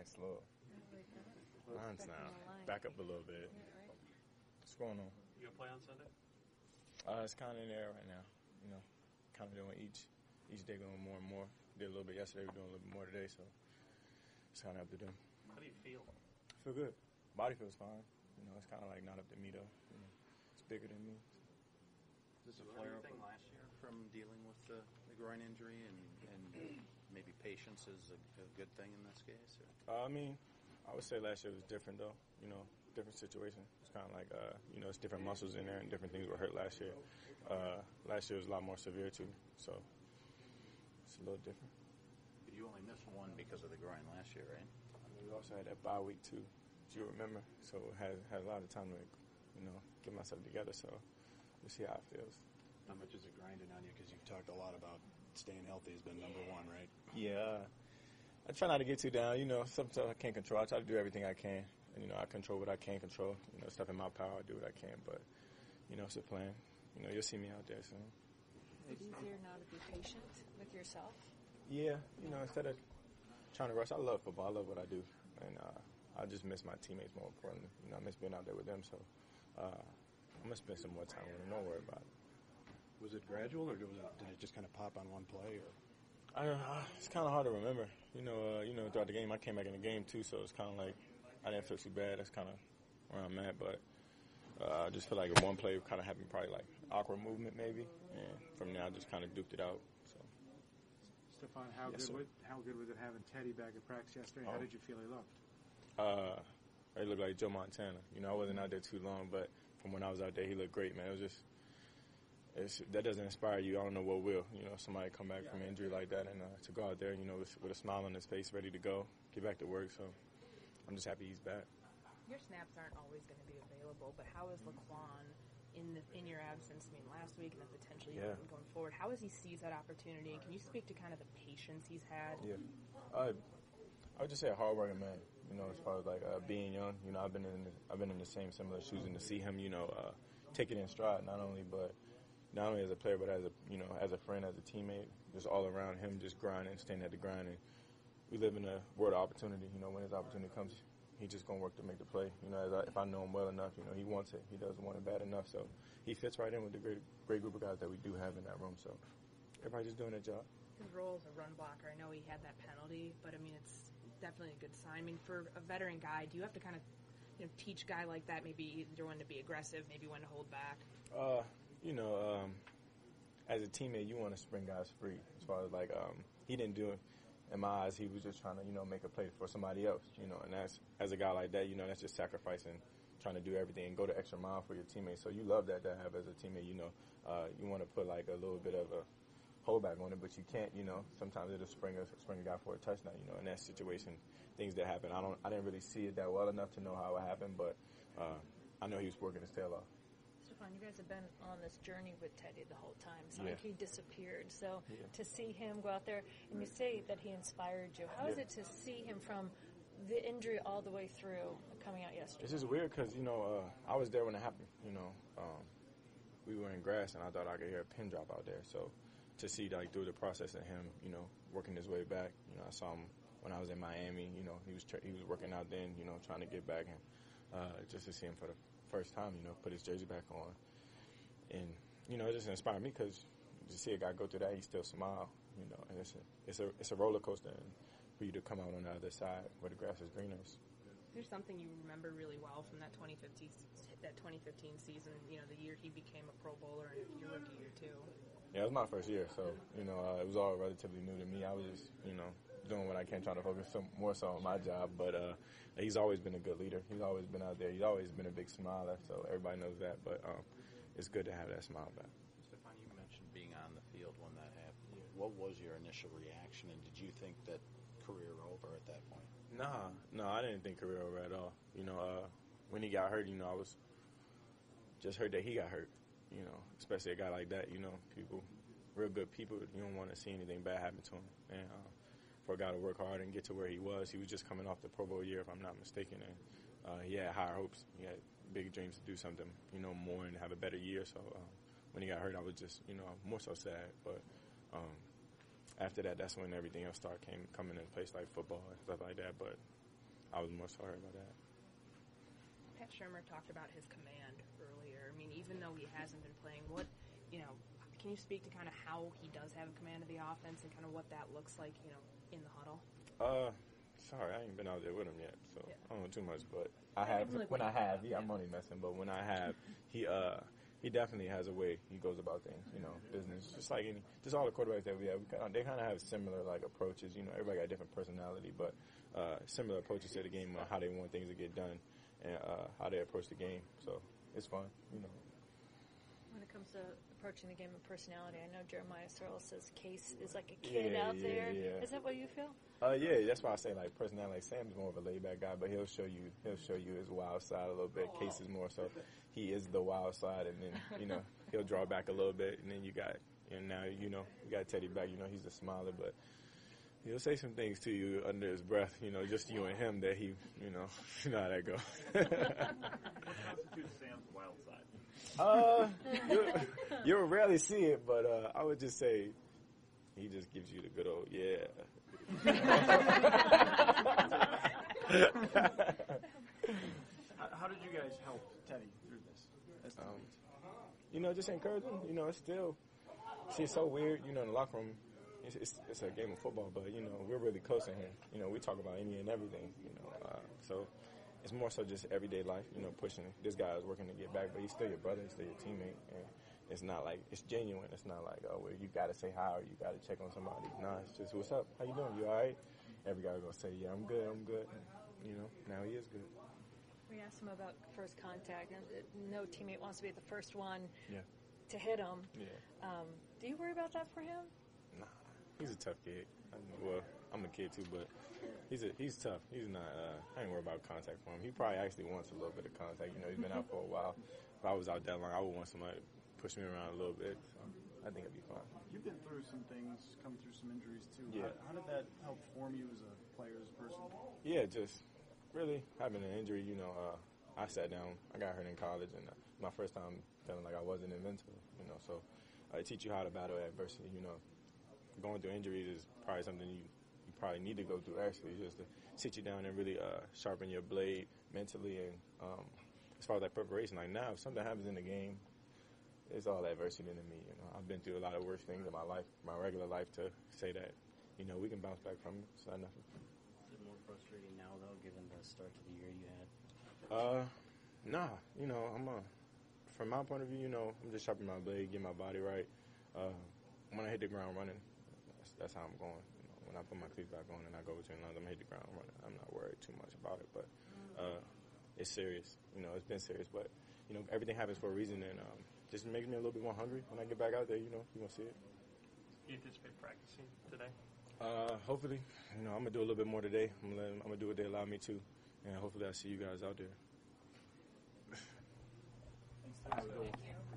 Nice little. Mine's now. Back up a little bit. What's going on? You gonna play on Sunday? It's kind of in the air right now. You know, kind of doing each day going more and more. Did a little bit yesterday. We're doing a little bit more today, so it's kind of up to them. How do you feel? I feel good. Body feels fine. You know, it's kind of like not up to me though. You know, it's bigger than me. Is this a flare-up last year from dealing with the groin injury, and maybe patience is a good thing in this case? I mean, I would say last year was different though. You know, different situation. It's kind of like, you know, it's different muscles in there and different things were hurt last year. Last year was a lot more severe too, so it's a little different. But you only missed one because of the groin last year, right? I mean, we also had that bye week too, if you remember. So had a lot of time to, you know, get myself together. So we'll see how it feels. How much is it grinding on you? Because you've talked a lot about staying healthy has been number one, right? Yeah. I try not to get too down. You know, some stuff I can't control. I try to do everything I can. And, you know, I control what I can control. You know, stuff in my power, I do what I can. But, you know, it's a plan. You know, you'll see me out there soon. Is it easier now to be patient with yourself? Yeah. You know, instead of trying to rush, I love football. I love what I do. And I just miss my teammates more importantly. You know, I miss being out there with them. So I'm going to spend some more time with them. Don't worry about it. Was it gradual, or did it just kind of pop on one play? Or it's kind of hard to remember. You know, throughout the game, I came back in the game too, so it's kind of like I didn't feel too bad. That's kind of where I'm at. But I just feel like one play kind of happened, probably like awkward movement maybe, and from there I just kind of duked it out. So. Stephon, how good was it having Teddy back at practice yesterday? How did you feel he looked? He looked like Joe Montana. You know, I wasn't out there too long, but from when I was out there, he looked great, man. It was just. That doesn't inspire you. I don't know what will. You know, somebody come back from injury like that and to go out there, you know, with a smile on his face, ready to go, get back to work. So I'm just happy he's back. Your snaps aren't always going to be available, but how is Laquan in your absence? I mean, last week and then potentially going forward, how has he seized that opportunity? Can you speak to kind of the patience he's had? Yeah, I would just say a hardworking man. You know, as far as like being young, you know, I've been in the same similar shoes, and to see him, you know, take it in stride, not only as a player, but as a friend, as a teammate, just all around him, just grinding, staying at the grind. And we live in a world of opportunity. You know, when his opportunity comes, he's just gonna work to make the play. You know, if I know him well enough, you know, he wants it. He doesn't want it bad enough. So he fits right in with the great group of guys that we do have in that room. So everybody's just doing their job. His role as a run blocker, I know he had that penalty, but I mean, it's definitely a good sign. I mean, for a veteran guy, do you have to kind of, you know, teach a guy like that maybe either when to be aggressive, maybe when to hold back? You know, as a teammate, you want to spring guys free. As far as like, he didn't do it. In my eyes, he was just trying to, you know, make a play for somebody else. You know, and that's, as a guy like that, you know, that's just sacrificing, trying to do everything and go the extra mile for your teammates. So you love that to have as a teammate. You know, you want to put like a little bit of a holdback on it, but you can't. You know, sometimes it'll spring a guy for a touchdown. You know, in that situation, things that happen. I didn't really see it that well enough to know how it happened, but I know he was working his tail off. Stephon, you guys have been on this journey with Teddy the whole time. It's not like he disappeared. So to see him go out there, and you say that he inspired you. How is it to see him from the injury all the way through coming out yesterday? It's just weird because, you know, I was there when it happened. You know, we were in grass, and I thought I could hear a pin drop out there. So to see, like, through the process of him, you know, working his way back, you know, I saw him when I was in Miami. You know, he was working out then, you know, trying to get back, and just to see him for the first time, you know, put his jersey back on. And, you know, it just inspired me because to see a guy go through that, he still smile, you know, and it's a roller coaster, and for you to come out on the other side where the grass is greener. There's something you remember really well from that 2015 season, you know, the year he became a Pro Bowler and your rookie year too. Yeah, it was my first year, so, you know, it was all relatively new to me. I was just, you know, doing what I can, trying to focus more so on my job. But he's always been a good leader. He's always been out there. He's always been a big smiler, so everybody knows that. But it's good to have that smile back. Stephon, you mentioned being on the field when that happened. What was your initial reaction, and did you think that career over at that point? No, I didn't think career over at all. You know, when he got hurt, you know, I was just hurt that he got hurt. You know, especially a guy like that. You know, real good people. You don't want to see anything bad happen to him. And for a guy to work hard and get to where he was just coming off the Pro Bowl year, if I'm not mistaken, and he had higher hopes. He had big dreams to do something, you know, more and have a better year. So when he got hurt, I was just, you know, more so sad. But after that, that's when everything else started coming into place, like football and stuff like that. But I was more sorry about that. Pat Shermer talked about his command earlier. I mean, even though he hasn't been playing, can you speak to kind of how he does have command of the offense and kind of what that looks like, in the huddle? Sorry, I ain't been out there with him yet, so Yeah. I don't know too much. But I have I'm only messing. But when I have, he definitely has a way he goes about things, business. Just like just all the quarterbacks that we have, they kind of have similar like approaches. Everybody got different personality, but similar approaches to the game on how they want things to get done and how they approach the game. So it's fun, When it comes to approaching the game of personality, I know Jeremiah Searle says Case is like a kid out there. Yeah. Is that what you feel? Yeah, that's why I say like personality. Like Sam's more of a laid back guy, but he'll show you his wild side a little bit. Case is more so he is the wild side, and then he'll draw back a little bit, and then you got you got Teddy back. He's a smiler, but he'll say some things to you under his breath. Just you and him that he you know how that goes. What constitutes Sam's wild side? You'll rarely see it, but I would just say he just gives you the good old yeah. How did you guys help Teddy through this? Just encourage him. It's still, it's so weird. In the locker room, it's a game of football, but we're really close in here. We talk about any and everything. So it's more so just everyday life. Pushing. This guy is working to get back, but he's still your brother. He's still your teammate, and it's not like it's genuine. It's not like well, you got to say hi or you got to check on somebody. Nah, it's just what's up? How you doing? You all right? Every guy gonna say yeah, I'm good. And, now he is good. We asked him about first contact, and no teammate wants to be the first one Yeah. to hit him. Yeah. Do you worry about that for him? Nah, he's a tough kid. I'm a kid too, but he's tough. He's not. I ain't worried about contact for him. He probably actually wants a little bit of contact. He's been out for a while. If I was out that long, I would want somebody to push me around a little bit. So I think it'd be fine. You've been through some things, come through some injuries too. Yeah. How did that help form you as a player, as a person? Yeah, just really having an injury. I sat down. I got hurt in college, and my first time feeling like I wasn't invincible. So it teach you how to battle adversity. Going through injuries is probably something you probably need to go through. Actually, just to sit you down and really sharpen your blade mentally, and as far as like preparation. Like now, if something happens in the game, it's all adversity to me. I've been through a lot of worse things in my life, my regular life, to say that we can bounce back from it. It's not nothing. Is it more frustrating now, though, given the start to the year you had? Nah. From my point of view, I'm just sharpening my blade, getting my body right. When I hit the ground running, that's how I'm going. When I put my cleats back on and I go between lines, I'm gonna hit the ground running. I'm not worried too much about it, but it's serious. It's been serious, but everything happens for a reason, and just makes me a little bit more hungry when I get back out there. You're gonna see it. Do you anticipate practicing today? Hopefully, I'm gonna do a little bit more today. I'm gonna do what they allow me to, and hopefully I'll see you guys out there. Thanks.